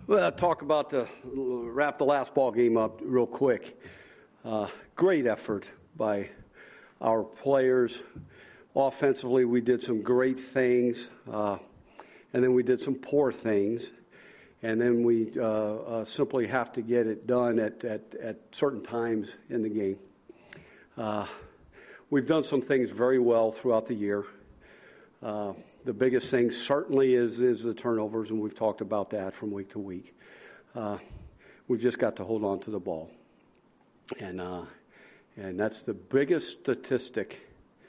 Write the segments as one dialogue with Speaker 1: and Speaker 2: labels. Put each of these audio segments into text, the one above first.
Speaker 1: Well, wrap the last ball game up real quick. Great effort by our players. Offensively, we did some great things, and then we did some poor things, and then we simply have to get it done at certain times in the game. We've done some things very well throughout the year. The biggest thing certainly is the turnovers, and we've talked about that from week to week. We've just got to hold on to the ball, and that's the biggest statistic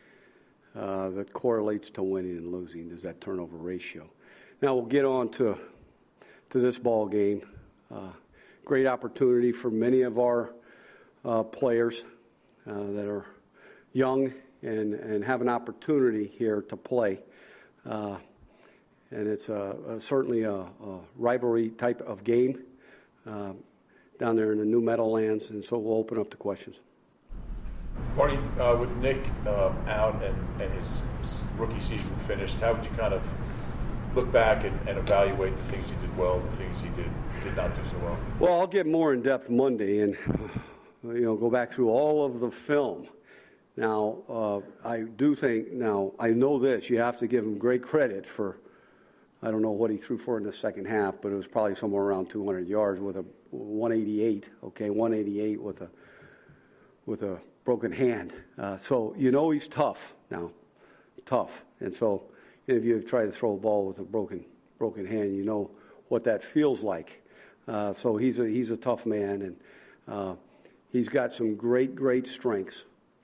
Speaker 1: that correlates to winning and losing is that turnover ratio. Now we'll get on to this ball game. Great opportunity for many of our players that are young and have an opportunity here to play. And it's certainly a rivalry type of game down there in the New Meadowlands, and so we'll open up to questions.
Speaker 2: Marty, with Nick out and his rookie season finished, how would you kind of look back and evaluate the things he did well, the things he did not do so well?
Speaker 1: Well, I'll get more in depth Monday and go back through all of the film. Now, I do think, I know this, you have to give him great credit for, I don't know what he threw for in the second half, but it was probably somewhere around 200 yards with a 188, 188 with a broken hand. So, he's tough now, tough. And so if you try to throw a ball with a broken hand, you know what that feels like. So he's a tough man, and he's got some great strengths.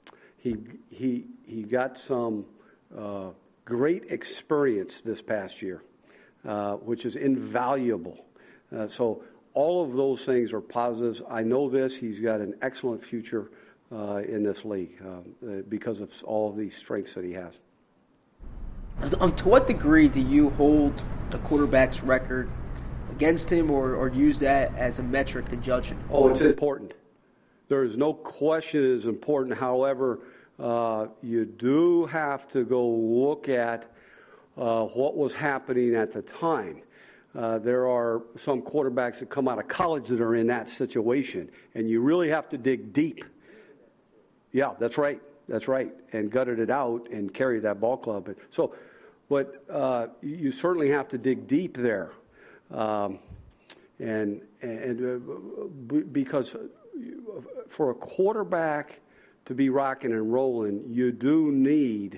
Speaker 1: He got some great experience this past year, which is invaluable. So all of those things are positives. I know this. He's got an excellent future in this league because of all of these strengths that he has.
Speaker 3: To what degree do you hold the quarterback's record against him or use that as a metric to judge him?
Speaker 1: Oh, it's important. There is no question it is important. However, you do have to go look at what was happening at the time. There are some quarterbacks that come out of college that are in that situation, and you really have to dig deep. Yeah, that's right, and gutted it out and carried that ball club. But you certainly have to dig deep there, and because for a quarterback to be rocking and rolling, you do need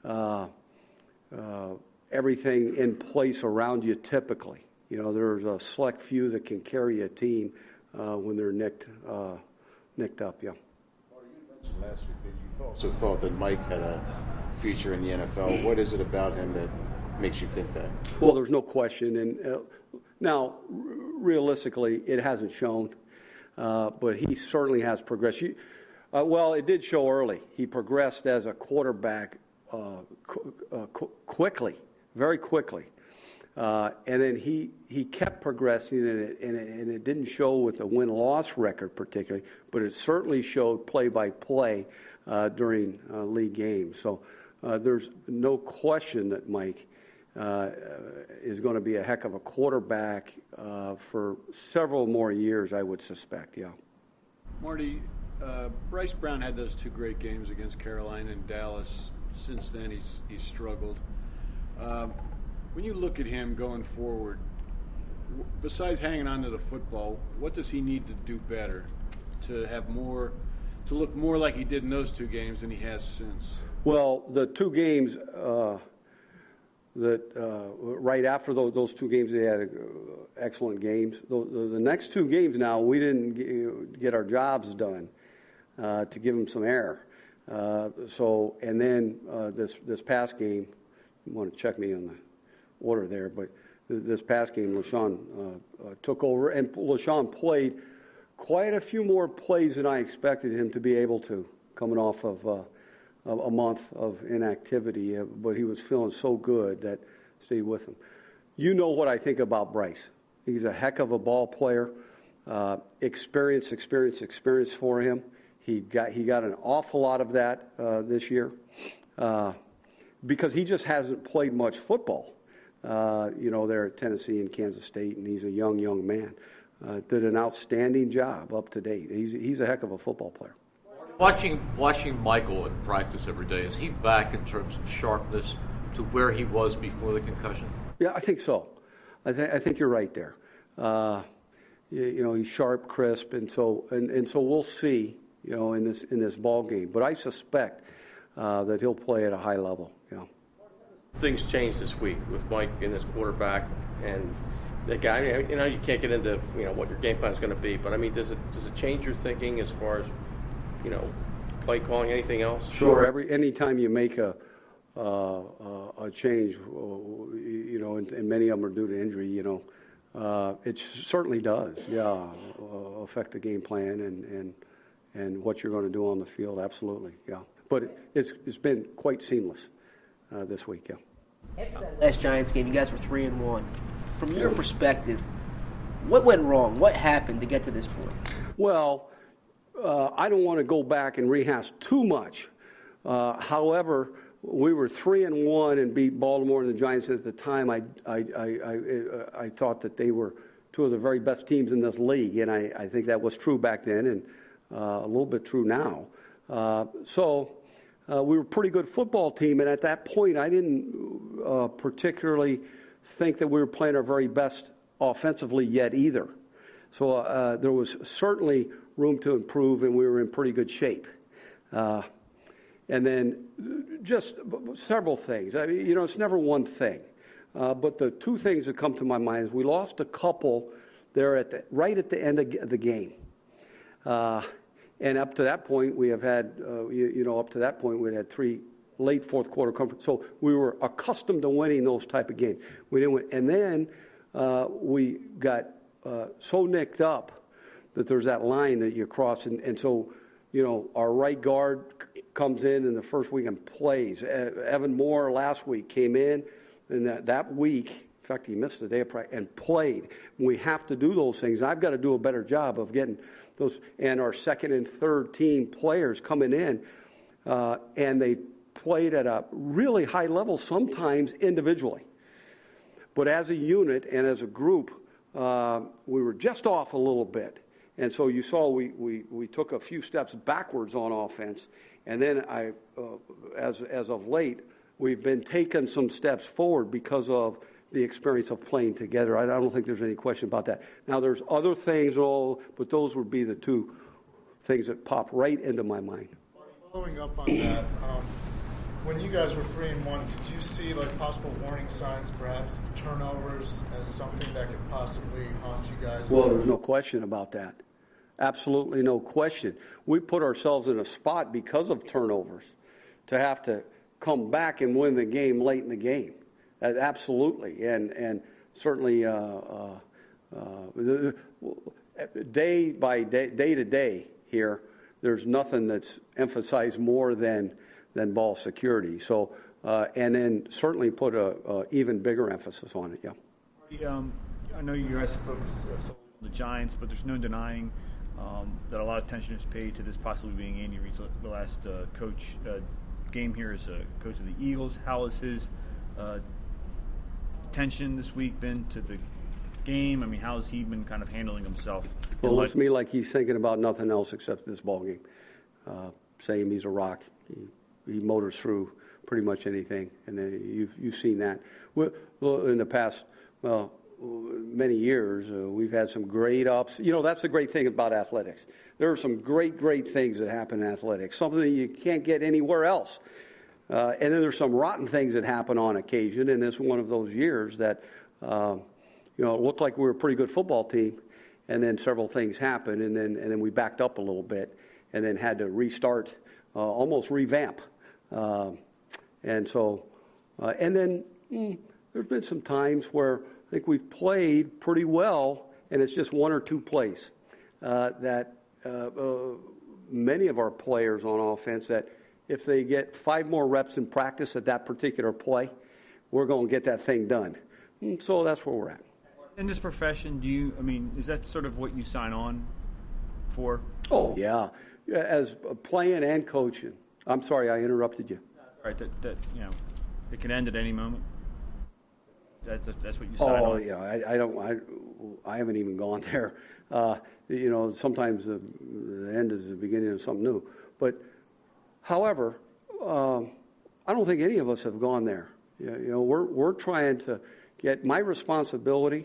Speaker 1: everything in place around you typically. There's a select few that can carry a team when they're nicked up, yeah.
Speaker 4: Well, you mentioned last week that you also thought that Mike had a future in the NFL. What is it about him that makes you think that?
Speaker 1: Well, there's no question. And now, realistically, it hasn't shown, but he certainly has progressed. Well, it did show early. He progressed as a quarterback quickly, very quickly. And then he kept progressing, and it didn't show with the win-loss record particularly, but it certainly showed play-by-play during league games. So there's no question that Mike is going to be a heck of a quarterback for several more years, I would suspect, yeah.
Speaker 5: Marty, Bryce Brown had those two great games against Carolina and Dallas. Since then, he's struggled. When you look at him going forward, besides hanging on to the football, what does he need to do better to look more like he did in those two games than he has since?
Speaker 1: Well, the two games right after those two games, they had excellent games. The next two games now, we didn't get our jobs done to give him some air. And then this past game, you want to check me on the order there, but this past game, LaShawn took over, and LaShawn played quite a few more plays than I expected him to be able to, coming off of a month of inactivity, but he was feeling so good that stayed with him. You know what I think about Bryce. He's a heck of a ball player. Experience for him. He got an awful lot of that this year because he just hasn't played much football. there at Tennessee and Kansas State, and he's a young man. Did an outstanding job up to date. He's a heck of a football player.
Speaker 6: Watching Michael in practice every day, is he back in terms of sharpness to where he was before the concussion?
Speaker 1: Yeah, I think so. I think you're right there. He's sharp, crisp, and so we'll see. In this ball game, but I suspect that he'll play at a high level.
Speaker 7: Things changed this week with Mike and his quarterback and the guy. You can't get into what your game plan is going to be, but I mean, does it change your thinking as far as play calling, anything else?
Speaker 1: Sure. Anytime you make a change, and many of them are due to injury, it certainly does. Yeah, affect the game plan and what you're going to do on the field. Absolutely. Yeah. But it's been quite seamless this week. Yeah.
Speaker 3: Last Giants game, you guys were 3-1. From your perspective, what went wrong? What happened to get to this point?
Speaker 1: Well, I don't want to go back and rehash too much. However, we were 3-1 and beat Baltimore and the Giants. At the time, I thought that they were two of the very best teams in this league, and I think that was true back then and a little bit true now. We were a pretty good football team, and at that point, I didn't particularly think that we were playing our very best offensively yet either. So there was certainly room to improve, and we were in pretty good shape. And then just several things. I mean, it's never one thing. But the two things that come to my mind is we lost a couple there right at the end of the game. And up to that point, we have had, we had three late fourth quarter conference. So we were accustomed to winning those type of games. We didn't win. And then we got so nicked up that there's that line that you cross. And so, our right guard comes in the first week and plays. Evan Moore last week came in, and that week, in fact, he missed the day of practice and played. We have to do those things. I've got to do a better job of getting those, and our second and third team players coming in, and they played at a really high level, sometimes individually. But as a unit and as a group, we were just off a little bit. And so you saw we took a few steps backwards on offense, and then as of late, we've been taking some steps forward because of the experience of playing together. I don't think there's any question about that. Now, there's other things, but those would be the two things that pop right into my mind.
Speaker 8: Following up on that, when you guys were 3-1, did you see possible warning signs, perhaps turnovers, as something that could possibly haunt you guys?
Speaker 1: Well, there's no question about that. Absolutely no question. We put ourselves in a spot because of turnovers to have to come back and win the game late in the game. Absolutely, and certainly day to day here, there's nothing that's emphasized more than ball security. So, and then certainly put a even bigger emphasis on it. Yeah.
Speaker 9: I know you guys focus on the Giants, but there's no denying that a lot of attention is paid to this possibly being Andy Reid's the last game here as a coach of the Eagles. How has his attention this week been to the game? I mean, how has he been kind of handling himself?
Speaker 1: Well, it looks to me like he's thinking about nothing else except this ball game. Saying he's a rock. He motors through pretty much anything, and then you've seen that. Well, in the past, many years, we've had some great ups. That's the great thing about athletics. There are some great things that happen in athletics, something that you can't get anywhere else. And then there's some rotten things that happen on occasion, and this is one of those years that, it looked like we were a pretty good football team, and then several things happened, and then we backed up a little bit, and then had to restart, almost revamp. And so, and then there's been some times where I think we've played pretty well, and it's just one or two plays that many of our players on offense that if they get 5 more reps in practice at that particular play, we're going to get that thing done. And so that's where we're at.
Speaker 9: In this profession, is that sort of what you sign on for?
Speaker 1: Oh, yeah. As playing and coaching. I'm sorry, I interrupted you.
Speaker 9: All right, that it can end at any moment. That's what you signed on.
Speaker 1: Yeah, I haven't even gone there. Sometimes the end is the beginning of something new. But, however, I don't think any of us have gone there. We're trying to get my responsibility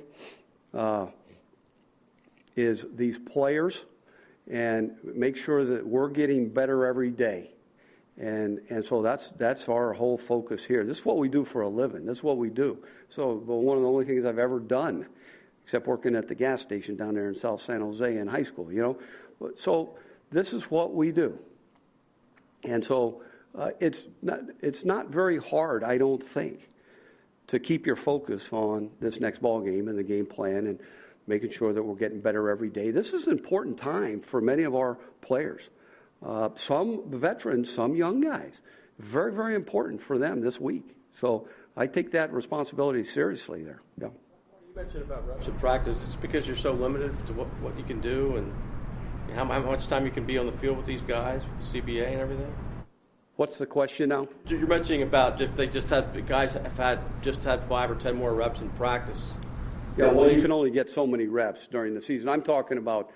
Speaker 1: is these players and make sure that we're getting better every day. And so that's our whole focus here. This is what we do for a living. This is what we do. So one of the only things I've ever done, except working at the gas station down there in South San Jose in high school, So this is what we do. And so it's not very hard, I don't think, to keep your focus on this next ball game and the game plan and making sure that we're getting better every day. This is an important time for many of our players. Some veterans, some young guys. Very, very important for them this week. So I take that responsibility seriously there. Yeah.
Speaker 7: You mentioned about reps in practice. It's because you're so limited to what you can do and how much time you can be on the field with these guys, with the CBA and everything.
Speaker 1: What's the question now?
Speaker 7: You're mentioning about if they guys have had 5 or 10 more reps in practice.
Speaker 1: Yeah, well, you can only get so many reps during the season. I'm talking about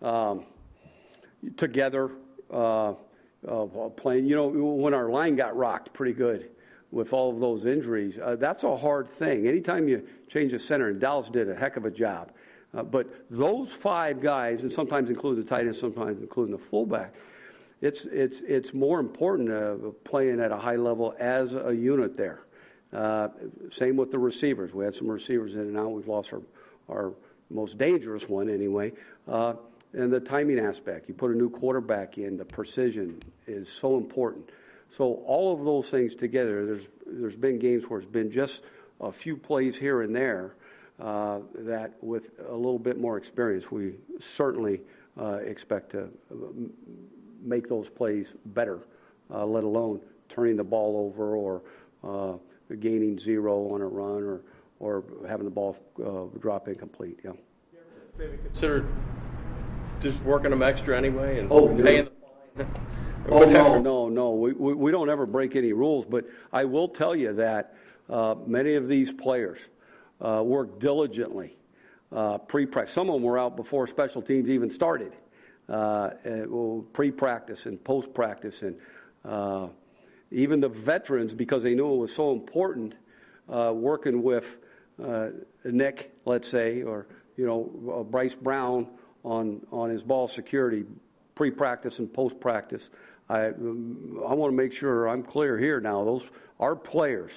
Speaker 1: together playing. When our line got rocked pretty good with all of those injuries, that's a hard thing. Anytime you change a center, and Dallas did a heck of a job. But those 5 guys, and sometimes include the tight end, sometimes including the fullback, it's more important playing at a high level as a unit there. Same with the receivers. We had some receivers in and out. We've lost our most dangerous one anyway. And the timing aspect. You put a new quarterback in, the precision is so important. So all of those things together, there's been games where it's been just a few plays here and there that with a little bit more experience, we certainly expect to make those plays better, let alone turning the ball over or gaining 0 on a run or having the ball drop incomplete. Yeah.
Speaker 7: Maybe consider just working them extra anyway and paying the fine.
Speaker 1: No. We don't ever break any rules, but I will tell you that many of these players work diligently pre-practice. Some of them were out before special teams even started, pre-practice and post-practice, and even the veterans, because they knew it was so important, working with Nick, let's say, or Bryce Brown on his ball security, pre-practice and post-practice. I want to make sure I'm clear here now. Our players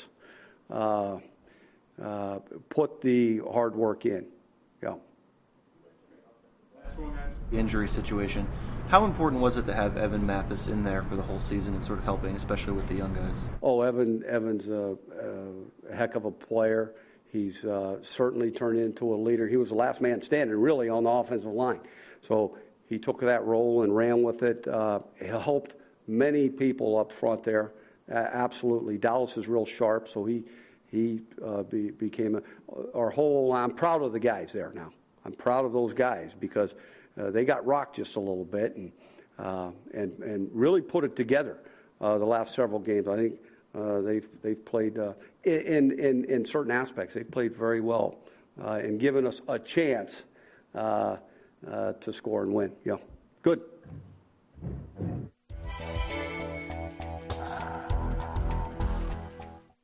Speaker 1: put the hard work in. Yeah.
Speaker 10: Injury situation. How important was it to have Evan Mathis in there for the whole season and sort of helping, especially with the young guys?
Speaker 1: Oh, Evan's a heck of a player. He's certainly turned into a leader. He was the last man standing, really, on the offensive line. So he took that role and ran with it. He helped many people up front there. Absolutely. Dallas is real sharp, so he became our whole. I'm proud of the guys there now. I'm proud of those guys because they got rocked just a little bit and really put it together the last several games. I think they've played in certain aspects. They've played very well and given us a chance to score and win. Yeah, good.